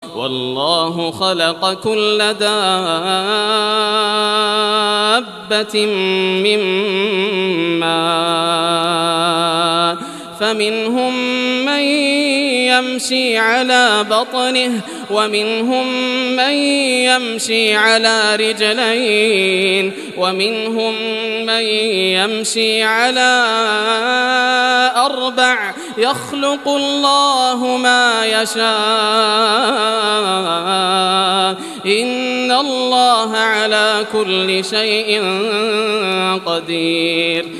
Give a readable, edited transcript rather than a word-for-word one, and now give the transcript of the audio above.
والله خلق كل دابة من ماء فمنهم من يمشي على بطنه ومنهم من يمشي على رجلين ومنهم من يمشي على أربع يخلق الله ما يشاء إن الله على كل شيء قدير